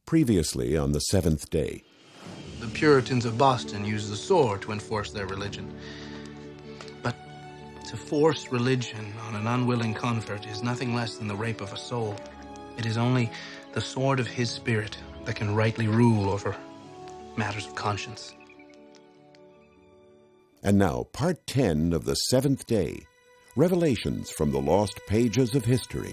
Previously on the seventh day. The Puritans of Boston used the sword to enforce their religion. But to force religion on an unwilling convert is nothing less than the rape of a soul. It is only the sword of his spirit that can rightly rule over matters of conscience. And now, part 10 of the seventh day. Revelations from the lost pages of history.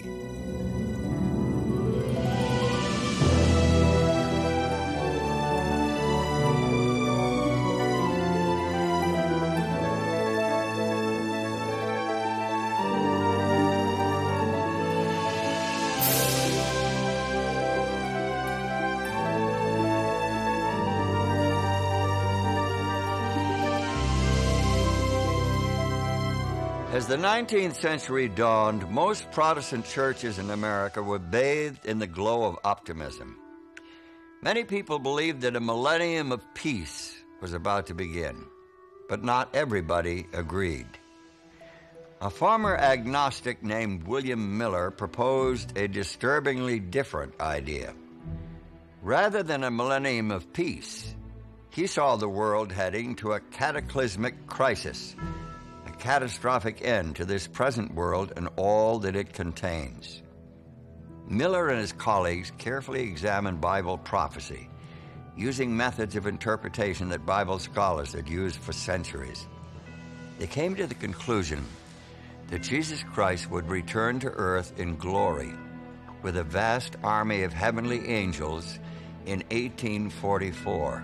As the 19th century dawned, most Protestant churches in America were bathed in the glow of optimism. Many people believed that a millennium of peace was about to begin, but not everybody agreed. A former agnostic named William Miller proposed a disturbingly different idea. Rather than a millennium of peace, he saw the world heading to a cataclysmic crisis, catastrophic end to this present world and all that it contains. Miller and his colleagues carefully examined Bible prophecy, using methods of interpretation that Bible scholars had used for centuries. They came to the conclusion that Jesus Christ would return to earth in glory with a vast army of heavenly angels in 1844.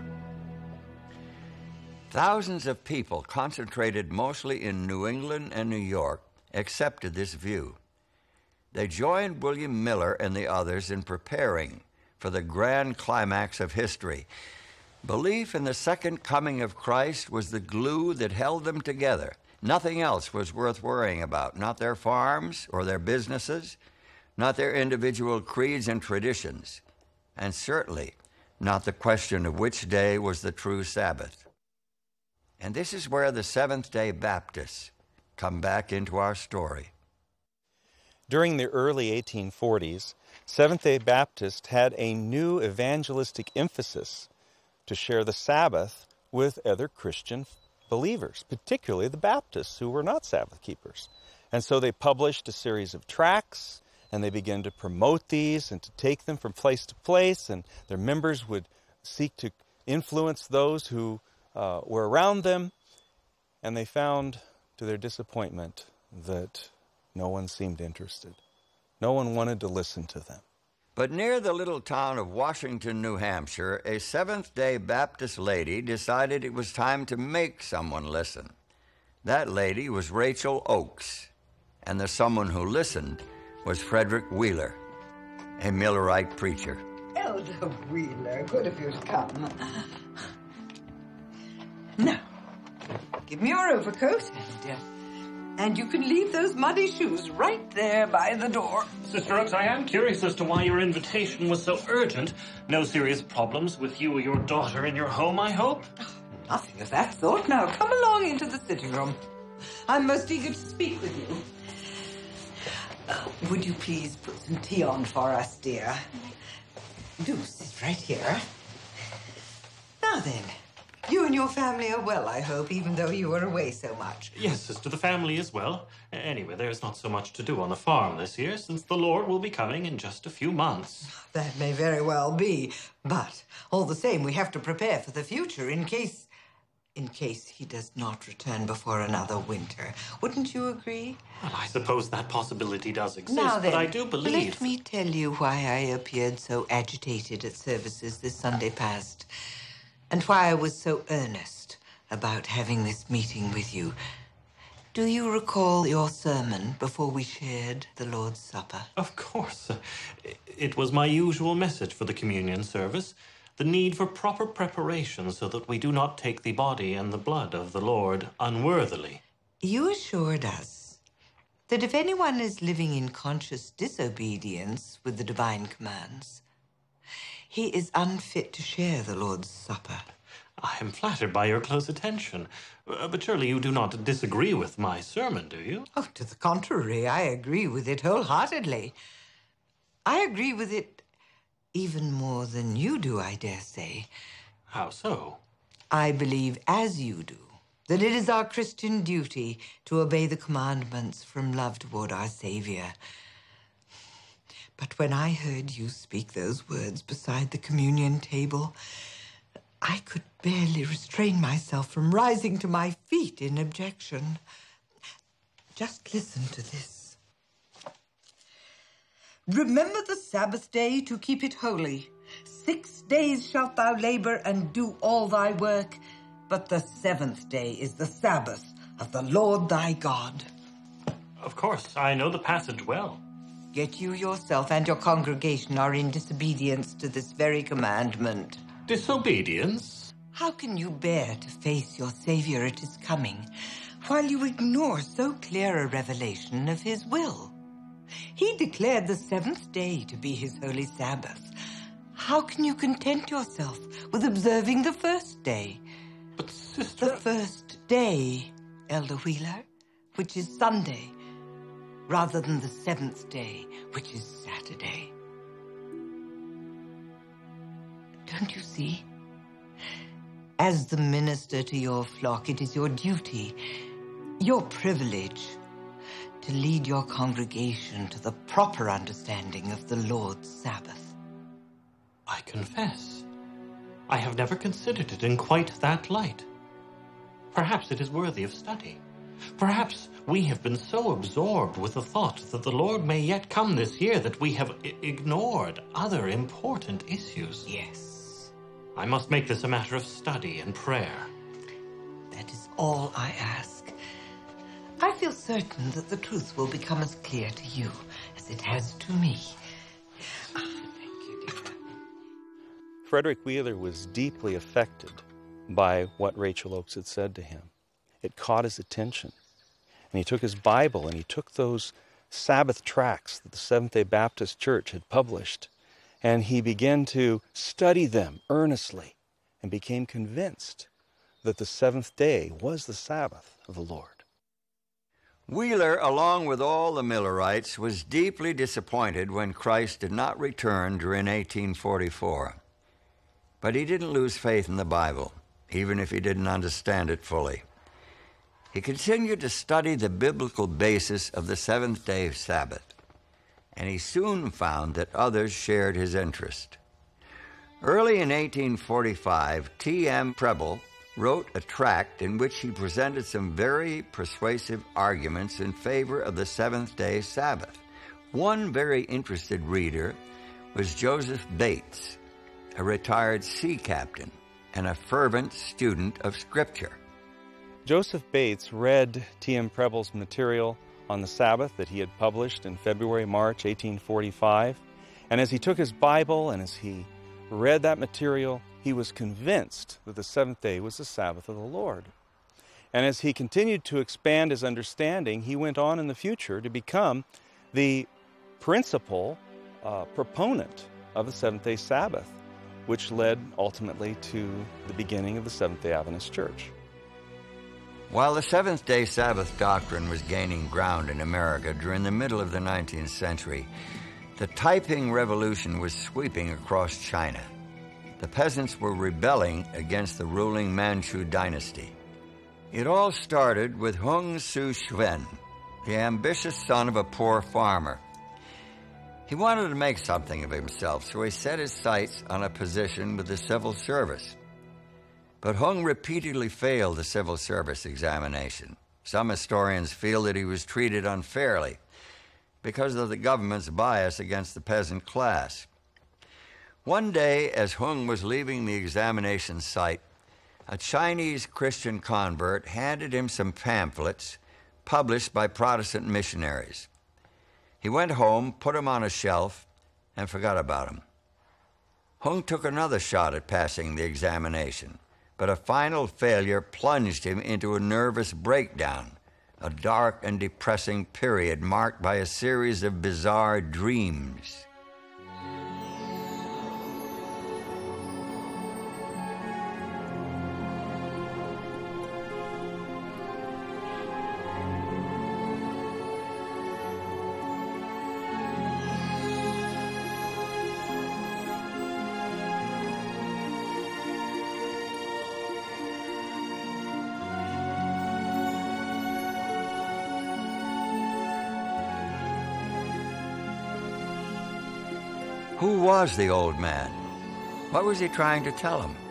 Thousands of people, concentrated mostly in New England and New York, accepted this view. They joined William Miller and the others in preparing for the grand climax of history. Belief in the second coming of Christ was the glue that held them together. Nothing else was worth worrying about, not their farms or their businesses, not their individual creeds and traditions, and certainly not the question of which day was the true Sabbath. And this is where the Seventh-day Baptists come back into our story. During the early 1840s, Seventh-day Baptists had a new evangelistic emphasis to share the Sabbath with other Christian believers, particularly the Baptists who were not Sabbath keepers. And so they published a series of tracts, and they began to promote these and to take them from place to place, and their members would seek to influence those who were around them, and they found, to their disappointment, that no one seemed interested. No one wanted to listen to them. But near the little town of Washington, New Hampshire, a Seventh-day Baptist lady decided it was time to make someone listen. That lady was Rachel Oakes, and the someone who listened was Frederick Wheeler, a Millerite preacher. Elder Wheeler, good of you to come. Now, give me your overcoat, and you can leave those muddy shoes right there by the door. Sister Oakes, I am curious as to why your invitation was so urgent. No serious problems with you or your daughter in your home, I hope? Nothing of that sort. Now, come along into the sitting room. I'm most eager to speak with you. Would you please put some tea on for us, dear? Do sit right here. Now then. You and your family are well, I hope, even though you were away so much. Yes, sister, the family is well. Anyway, there's not so much to do on the farm this year, since the Lord will be coming in just a few months. That may very well be. But, all the same, we have to prepare for the future in case he does not return before another winter. Wouldn't you agree? Well, I suppose that possibility does exist, now then, but I do believe... Let me tell you why I appeared so agitated at services this Sunday past, and why I was so earnest about having this meeting with you. Do you recall your sermon before we shared the Lord's Supper? Of course. It was my usual message for the communion service, the need for proper preparation so that we do not take the body and the blood of the Lord unworthily. You assured us that if anyone is living in conscious disobedience with the divine commands, he is unfit to share the Lord's Supper. I am flattered by your close attention. But surely you do not disagree with my sermon, do you? Oh, to the contrary, I agree with it wholeheartedly. I agree with it Even more than you do, I dare say. How so? I believe, as you do, that it is our Christian duty to obey the commandments from love toward our Savior. But when I heard you speak those words beside the communion table, I could barely restrain myself from rising to my feet in objection. Just listen to this. Remember the Sabbath day to keep it holy. 6 days shalt thou labor and do all thy work, but the 7th day is the Sabbath of the Lord thy God. Of course, I know the passage well. Yet you yourself and your congregation are in disobedience to this very commandment. Disobedience? How can you bear to face your Savior at his coming while you ignore so clear a revelation of his will? He declared the 7th day to be his holy Sabbath. How can you content yourself with observing the 1st day? But, Sister... The 1st day, Elder Wheeler, which is Sunday, rather than the 7th day, which is Saturday. Don't you see? As the minister to your flock, it is your duty, your privilege, to lead your congregation to the proper understanding of the Lord's Sabbath. I confess, I have never considered it in quite that light. Perhaps it is worthy of study. Perhaps we have been so absorbed with the thought that the Lord may yet come this year that we have ignored other important issues. Yes. I must make this a matter of study and prayer. That is all I ask. I feel certain that the truth will become as clear to you as it has to me. Thank you, dear. Frederick Wheeler was deeply affected by what Rachel Oakes had said to him. It caught his attention. And he took his Bible and he took those Sabbath tracts that the Seventh-day Baptist Church had published, and he began to study them earnestly and became convinced that the 7th day was the Sabbath of the Lord. Wheeler, along with all the Millerites, was deeply disappointed when Christ did not return during 1844. But he didn't lose faith in the Bible, even if he didn't understand it fully. He continued to study the biblical basis of the 7th-day Sabbath, and he soon found that others shared his interest. Early in 1845, T.M. Preble wrote a tract in which he presented some very persuasive arguments in favor of the 7th-day Sabbath. One very interested reader was Joseph Bates, a retired sea captain and a fervent student of Scripture. Joseph Bates read T.M. Preble's material on the Sabbath that he had published in February-March 1845, and as he took his Bible and as he read that material, he was convinced that the 7th day was the Sabbath of the Lord. And as he continued to expand his understanding, he went on in the future to become the principal proponent of the 7th-day Sabbath, which led ultimately to the beginning of the Seventh-day Adventist Church. While the Seventh-day Sabbath doctrine was gaining ground in America during the middle of the 19th century, the Taiping Revolution was sweeping across China. The peasants were rebelling against the ruling Manchu dynasty. It all started with Hung Su-Shwen, the ambitious son of a poor farmer. He wanted to make something of himself, so he set his sights on a position with the civil service. But Hung repeatedly failed the civil service examination. Some historians feel that he was treated unfairly because of the government's bias against the peasant class. One day, as Hung was leaving the examination site, a Chinese Christian convert handed him some pamphlets published by Protestant missionaries. He went home, put them on a shelf, and forgot about them. Hung took another shot at passing the examination, but a final failure plunged him into a nervous breakdown, a dark and depressing period marked by a series of bizarre dreams. Who was the old man? What was he trying to tell him?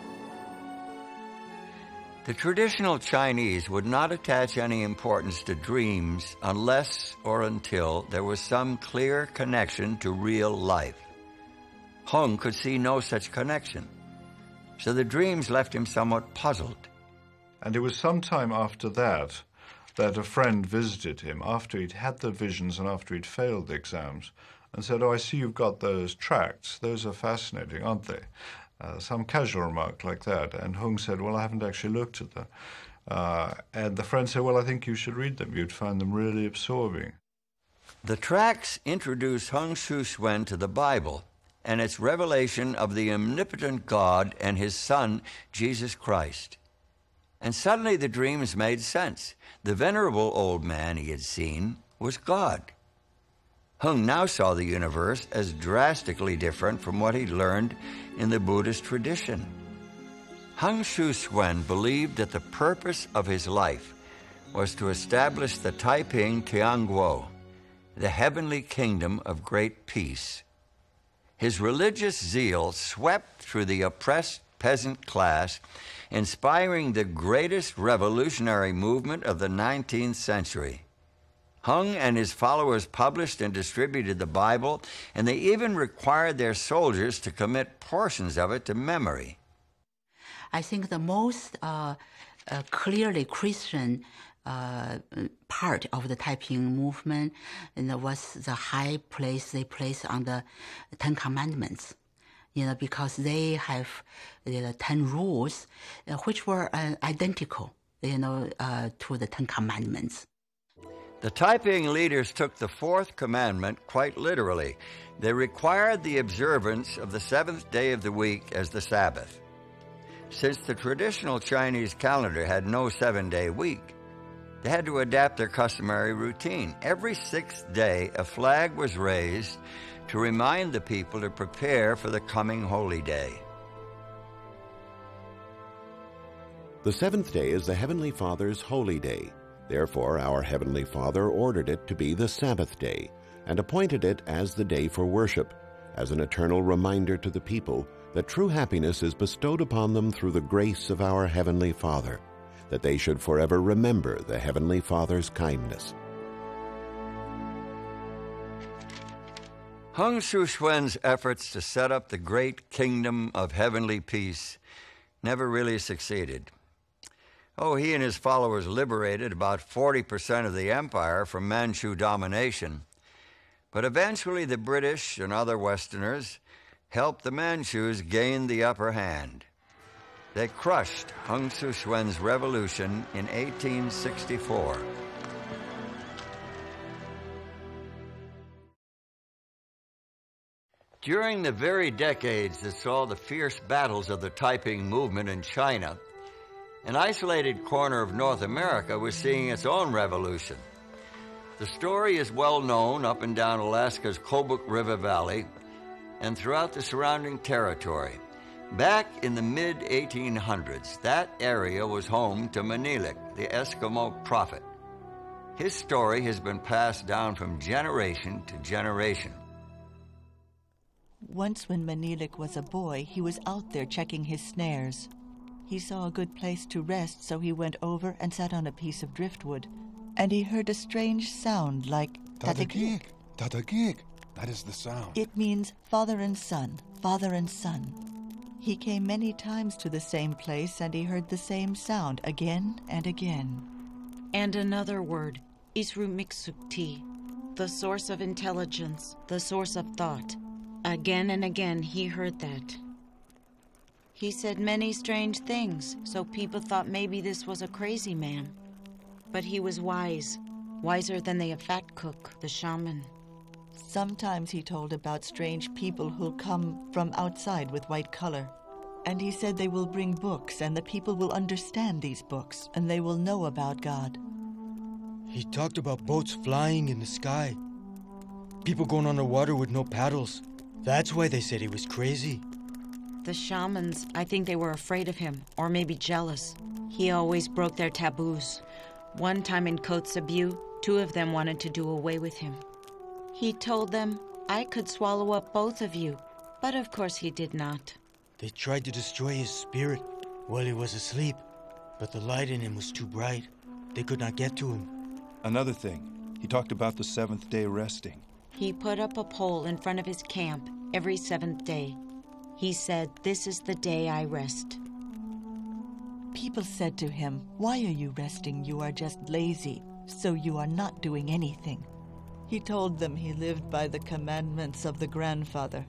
The traditional Chinese would not attach any importance to dreams unless or until there was some clear connection to real life. Hung could see no such connection, so the dreams left him somewhat puzzled. And it was some time after that a friend visited him after he'd had the visions and after he'd failed the exams and said, "Oh, I see you've got those tracts. Those are fascinating, aren't they?" Some casual remark like that. And Hung said, "Well, I haven't actually looked at them." And the friend said, "Well, I think you should read them. You'd find them really absorbing." The tracts introduced Hung Shu-Suen to the Bible and its revelation of the omnipotent God and his Son, Jesus Christ. And suddenly the dreams made sense. The venerable old man he had seen was God. Hung now saw the universe as drastically different from what he'd learned in the Buddhist tradition. Hung Shu-Suen believed that the purpose of his life was to establish the Taiping Tianguo, the heavenly kingdom of great peace. His religious zeal swept through the oppressed peasant class, inspiring the greatest revolutionary movement of the 19th century. Hung and his followers published and distributed the Bible, and they even required their soldiers to commit portions of it to memory. I think the most clearly Christian part of the Taiping movement was the high place they placed on the Ten Commandments. Because they have 10 rules which were identical, to the Ten Commandments. The Taiping leaders took the fourth commandment quite literally. They required the observance of the seventh day of the week as the Sabbath. Since the traditional Chinese calendar had no 7-day week, they had to adapt their customary routine. Every 6th day, a flag was raised to remind the people to prepare for the coming holy day. The seventh day is the Heavenly Father's holy day. Therefore, our Heavenly Father ordered it to be the Sabbath day and appointed it as the day for worship, as an eternal reminder to the people that true happiness is bestowed upon them through the grace of our Heavenly Father, that they should forever remember the Heavenly Father's kindness. Hung Shu-Suen's efforts to set up the great kingdom of heavenly peace never really succeeded. He and his followers liberated about 40% of the empire from Manchu domination, but eventually the British and other Westerners helped the Manchus gain the upper hand. They crushed Hung Shu-Suen's revolution in 1864. During the very decades that saw the fierce battles of the Taiping movement in China, an isolated corner of North America was seeing its own revolution. The story is well known up and down Alaska's Kobuk River Valley and throughout the surrounding territory. Back in the mid-1800s, that area was home to Manilik, the Eskimo prophet. His story has been passed down from generation to generation. Once when Manilik was a boy, he was out there checking his snares. He saw a good place to rest, so he went over and sat on a piece of driftwood. And he heard a strange sound like Tatagik. Tatagik. That is the sound. It means father and son, father and son. He came many times to the same place, and he heard the same sound again and again. And another word, Isrumiksukti, the source of intelligence, the source of thought. Again and again he heard that. He said many strange things, so people thought maybe this was a crazy man. But he was wise, wiser than the fat cook, the shaman. Sometimes he told about strange people who'll come from outside with white color. And he said they will bring books, and the people will understand these books, and they will know about God. He talked about boats flying in the sky. People going underwater with no paddles. That's why they said he was crazy. The shamans, I think they were afraid of him, or maybe jealous. He always broke their taboos. One time in Kotzebue, 2 of them wanted to do away with him. He told them, I could swallow up both of you, but of course he did not. They tried to destroy his spirit while he was asleep, but the light in him was too bright. They could not get to him. Another thing, he talked about the seventh day resting. He put up a pole in front of his camp every seventh day. He said, "This is the day I rest." People said to him, "Why are you resting? You are just lazy, so you are not doing anything." He told them he lived by the commandments of the grandfather.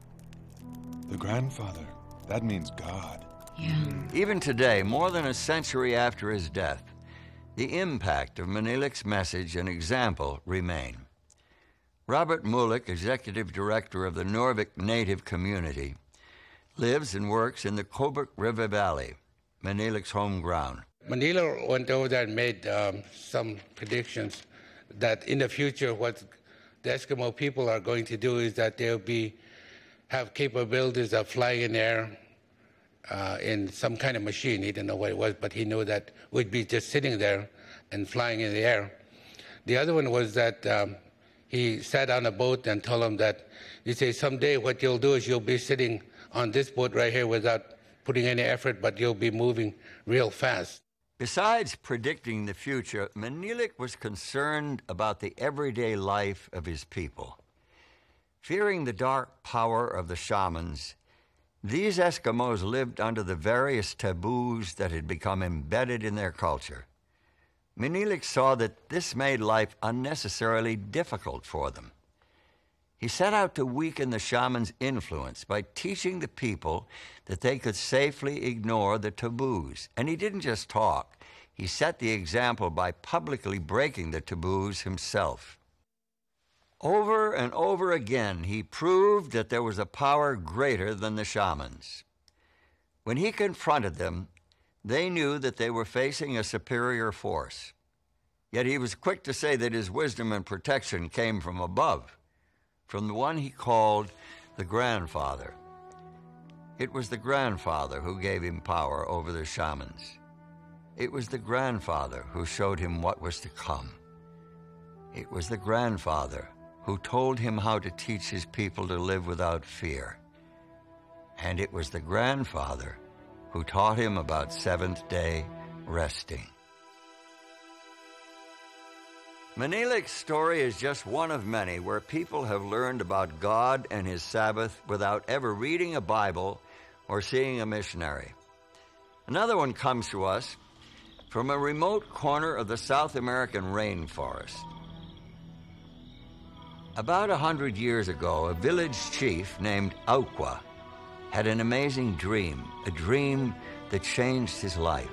The grandfather, that means God. Yeah. Even today, more than a century after his death, the impact of Menelik's message and example remain. Robert Mulick, executive director of the Norvik Native Community, lives and works in the Kobuk River Valley, Menelik's home ground. Menelik went over there and made some predictions that in the future what the Eskimo people are going to do is that they'll have capabilities of flying in the air in some kind of machine. He didn't know what it was, but he knew that we'd be just sitting there and flying in the air. The other one was that he sat on a boat and told him that, he said, someday what you'll do is you'll be sitting on this boat right here without putting any effort, but you'll be moving real fast. Besides predicting the future, Menelik was concerned about the everyday life of his people. Fearing the dark power of the shamans, these Eskimos lived under the various taboos that had become embedded in their culture. Menelik saw that this made life unnecessarily difficult for them. He set out to weaken the shamans' influence by teaching the people that they could safely ignore the taboos. And he didn't just talk. He set the example by publicly breaking the taboos himself. Over and over again, he proved that there was a power greater than the shamans. When he confronted them, they knew that they were facing a superior force. Yet he was quick to say that his wisdom and protection came from above, from the one he called the Grandfather. It was the Grandfather who gave him power over the shamans. It was the Grandfather who showed him what was to come. It was the Grandfather who told him how to teach his people to live without fear. And it was the Grandfather who taught him about seventh-day resting. Menelik's story is just one of many where people have learned about God and his Sabbath without ever reading a Bible or seeing a missionary. Another one comes to us from a remote corner of the South American rainforest. About 100 years ago, a village chief named Auqua had an amazing dream, a dream that changed his life.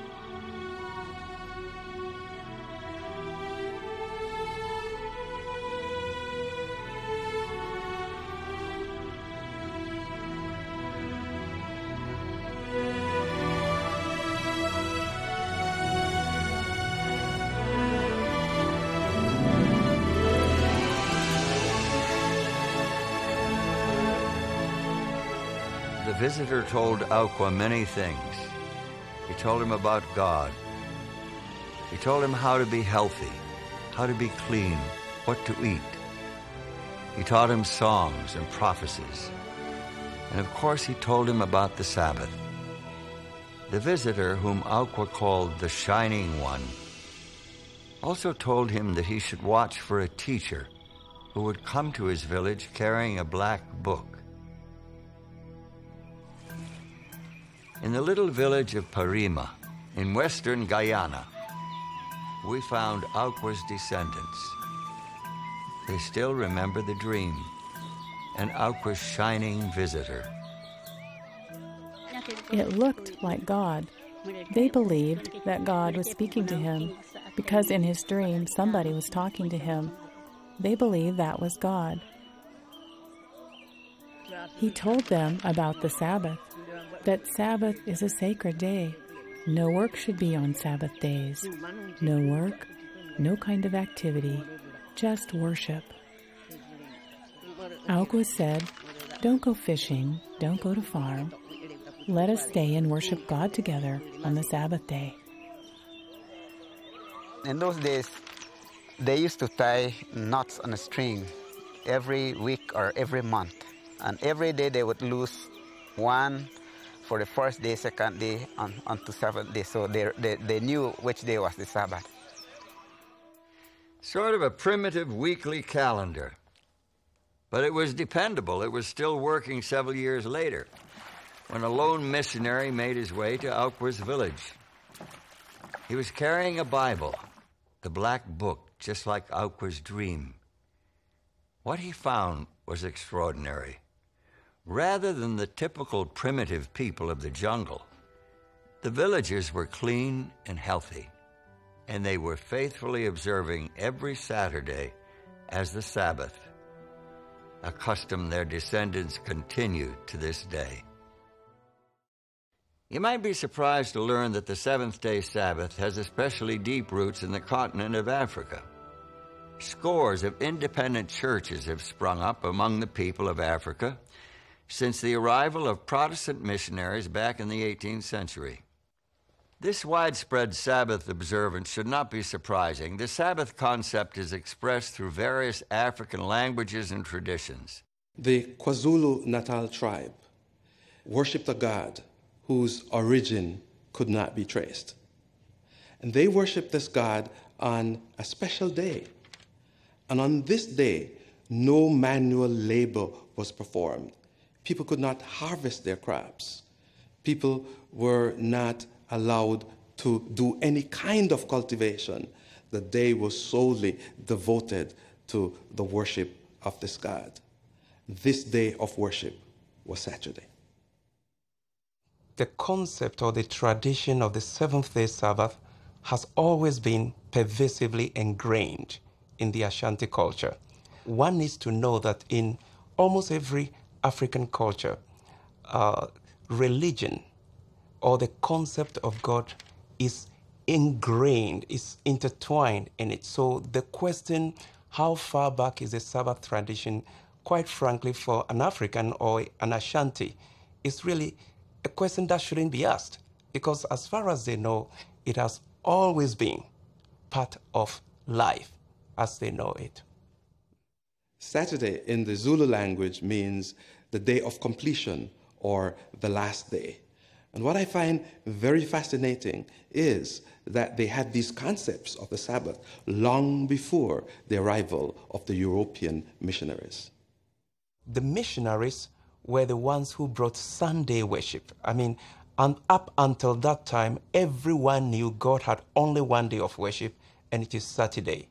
The visitor told Auqua many things. He told him about God. He told him how to be healthy, how to be clean, what to eat. He taught him songs and prophecies. And of course he told him about the Sabbath. The visitor, whom Auqua called the Shining One, also told him that he should watch for a teacher who would come to his village carrying a black book. In the little village of Parima, in western Guyana, we found Auqua's descendants. They still remember the dream and Auqua's shining visitor. It looked like God. They believed that God was speaking to him because in his dream somebody was talking to him. They believed that was God. He told them about the Sabbath, that Sabbath is a sacred day. No work should be on Sabbath days. No work, no kind of activity, just worship. Auqua said, "Don't go fishing, don't go to farm. Let us stay and worship God together on the Sabbath day." In those days, they used to tie knots on a string every week or every month. And every day they would lose one for the first day, second day, onto seventh day. So they knew which day was the Sabbath. Sort of a primitive weekly calendar. But it was dependable. It was still working several years later, when a lone missionary made his way to Auqua's village. He was carrying a Bible, the Black Book, just like Auqua's dream. What he found was extraordinary. Rather than the typical primitive people of the jungle, the villagers were clean and healthy, and they were faithfully observing every Saturday as the Sabbath, a custom their descendants continue to this day. You might be surprised to learn that the seventh-day Sabbath has especially deep roots in the continent of Africa. Scores of independent churches have sprung up among the people of Africa since the arrival of Protestant missionaries back in the 18th century. This widespread Sabbath observance should not be surprising. The Sabbath concept is expressed through various African languages and traditions. The KwaZulu-Natal tribe worshipped a god whose origin could not be traced. And they worshiped this god on a special day. And on this day, no manual labor was performed. People could not harvest their crops. People were not allowed to do any kind of cultivation. The day was solely devoted to the worship of this god. This day of worship was Saturday. The concept or the tradition of the seventh-day Sabbath has always been pervasively ingrained in the Ashanti culture. One needs to know that in almost every African culture, religion or the concept of God is ingrained, is intertwined in it. So the question, how far back is the Sabbath tradition, quite frankly, for an African or an Ashanti, is really a question that shouldn't be asked, because as far as they know, it has always been part of life as they know it. Saturday in the Zulu language means the day of completion or the last day. And what I find very fascinating is that they had these concepts of the Sabbath long before the arrival of the European missionaries. The missionaries were the ones who brought Sunday worship. I mean, and up until that time, everyone knew God had only one day of worship, and it is Saturday.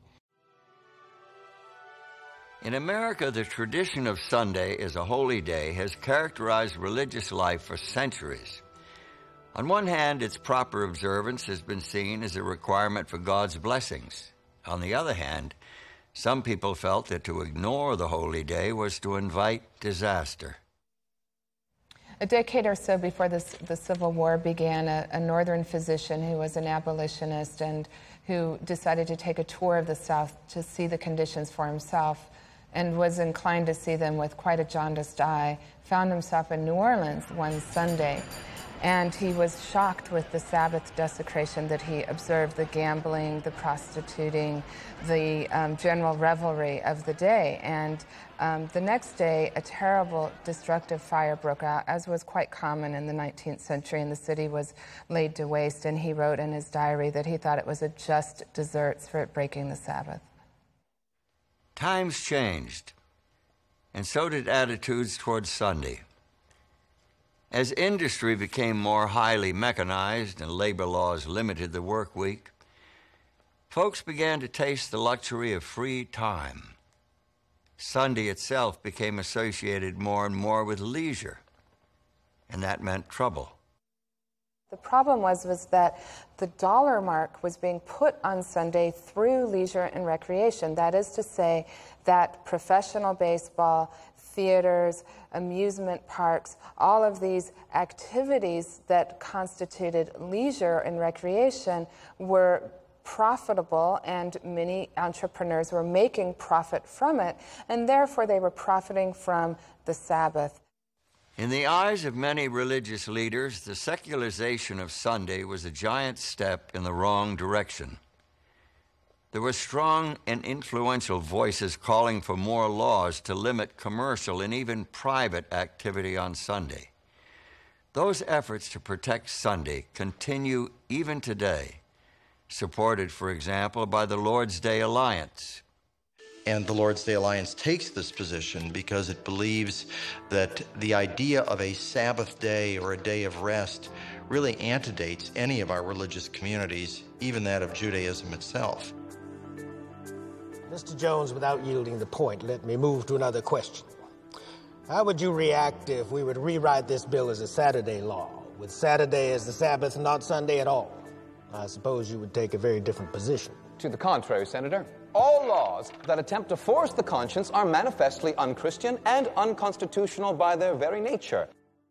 In America, the tradition of Sunday as a holy day has characterized religious life for centuries. On one hand, its proper observance has been seen as a requirement for God's blessings. On the other hand, some people felt that to ignore the holy day was to invite disaster. A decade or so before the Civil War began, a northern physician who was an abolitionist and who decided to take a tour of the South to see the conditions for himself and was inclined to see them with quite a jaundiced eye, found himself in New Orleans one Sunday. And he was shocked with the Sabbath desecration that he observed, the gambling, the prostituting, the general revelry of the day. And the next day, a terrible, destructive fire broke out, as was quite common in the 19th century, and the city was laid to waste. And he wrote in his diary that he thought it was a just deserts for it breaking the Sabbath. Times changed, and so did attitudes towards Sunday. As industry became more highly mechanized and labor laws limited the work week, folks began to taste the luxury of free time. Sunday itself became associated more and more with leisure, and that meant trouble. The problem was that the dollar mark was being put on Sunday through leisure and recreation. That is to say that professional baseball, theaters, amusement parks, all of these activities that constituted leisure and recreation were profitable, and many entrepreneurs were making profit from it, and therefore they were profiting from the Sabbath. In the eyes of many religious leaders, the secularization of Sunday was a giant step in the wrong direction. There were strong and influential voices calling for more laws to limit commercial and even private activity on Sunday. Those efforts to protect Sunday continue even today, supported, for example, by the Lord's Day Alliance. And the Lord's Day Alliance takes this position because it believes that the idea of a Sabbath day or a day of rest really antedates any of our religious communities, even that of Judaism itself. Mr. Jones, without yielding the point, let me move to another question. How would you react if we would rewrite this bill as a Saturday law, with Saturday as the Sabbath, not Sunday at all? I suppose you would take a very different position. To the contrary, Senator. All laws that attempt to force the conscience are manifestly unchristian and unconstitutional by their very nature.